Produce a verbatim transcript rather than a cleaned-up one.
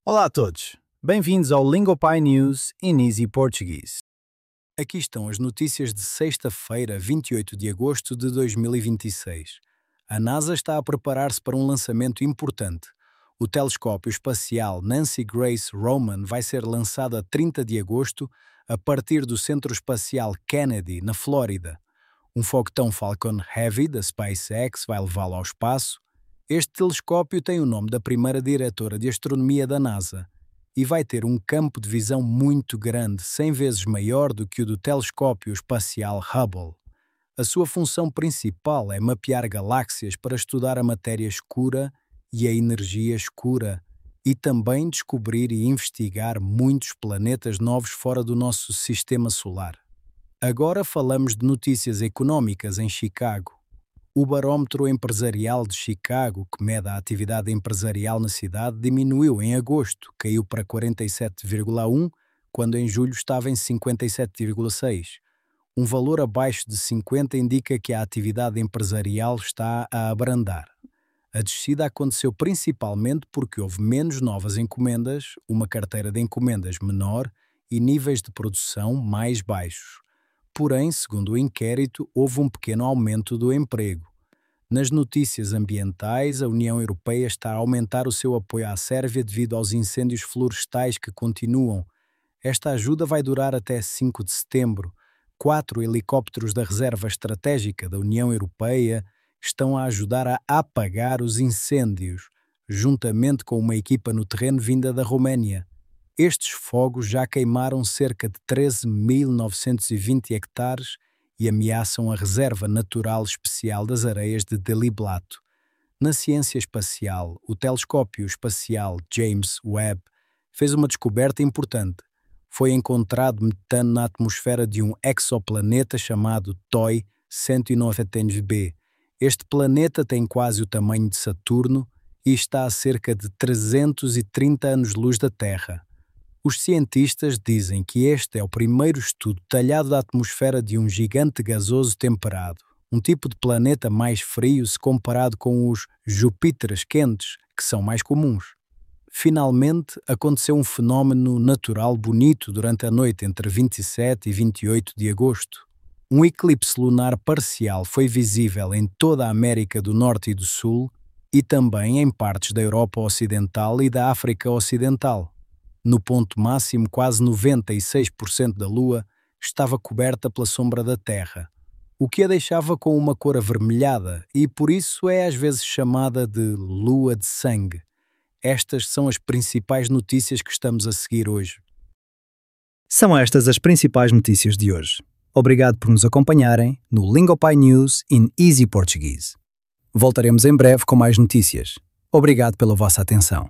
Olá a todos, bem-vindos ao Lingopie News in Easy Portuguese. Aqui estão as notícias de sexta-feira, vinte e oito de agosto de dois mil e vinte e seis. A NASA está a preparar-se para um lançamento importante. O telescópio espacial Nancy Grace Roman vai ser lançado a trinta de agosto a partir do Centro Espacial Kennedy, na Flórida. Um foguetão Falcon Heavy da SpaceX vai levá-lo ao espaço. Este telescópio tem o nome da primeira diretora de astronomia da NASA e vai ter um campo de visão muito grande, cem vezes maior do que o do telescópio espacial Hubble. A sua função principal é mapear galáxias para estudar a matéria escura e a energia escura e também descobrir e investigar muitos planetas novos fora do nosso sistema solar. Agora falamos de notícias económicas em Chicago. O barómetro empresarial de Chicago, que mede a atividade empresarial na cidade, diminuiu em agosto, caiu para quarenta e sete vírgula um, quando em julho estava em cinquenta e sete vírgula seis. Um valor abaixo de cinquenta indica que a atividade empresarial está a abrandar. A descida aconteceu principalmente porque houve menos novas encomendas, uma carteira de encomendas menor e níveis de produção mais baixos. Porém, segundo o inquérito, houve um pequeno aumento do emprego. Nas notícias ambientais, a União Europeia está a aumentar o seu apoio à Sérvia devido aos incêndios florestais que continuam. Esta ajuda vai durar até cinco de setembro. Quatro helicópteros da Reserva Estratégica da União Europeia estão a ajudar a apagar os incêndios, juntamente com uma equipa no terreno vinda da Roménia. Estes fogos já queimaram cerca de treze mil novecentos e vinte hectares e ameaçam a Reserva Natural Especial das Areias de Deliblato. Na ciência espacial, o telescópio espacial James Webb fez uma descoberta importante. Foi encontrado metano na atmosfera de um exoplaneta chamado T O I cento e noventa e nove b. Este planeta tem quase o tamanho de Saturno e está a cerca de trezentos e trinta anos-luz da Terra. Os cientistas dizem que este é o primeiro estudo detalhado da atmosfera de um gigante gasoso temperado, um tipo de planeta mais frio se comparado com os Júpiteres quentes, que são mais comuns. Finalmente, aconteceu um fenómeno natural bonito durante a noite entre vinte e sete e vinte e oito de agosto. Um eclipse lunar parcial foi visível em toda a América do Norte e do Sul e também em partes da Europa Ocidental e da África Ocidental. No ponto máximo, quase noventa e seis por cento da Lua estava coberta pela sombra da Terra, o que a deixava com uma cor avermelhada e por isso é às vezes chamada de lua de sangue. Estas são as principais notícias que estamos a seguir hoje. São estas as principais notícias de hoje. Obrigado por nos acompanharem no Lingopie News in Easy Portuguese. Voltaremos em breve com mais notícias. Obrigado pela vossa atenção.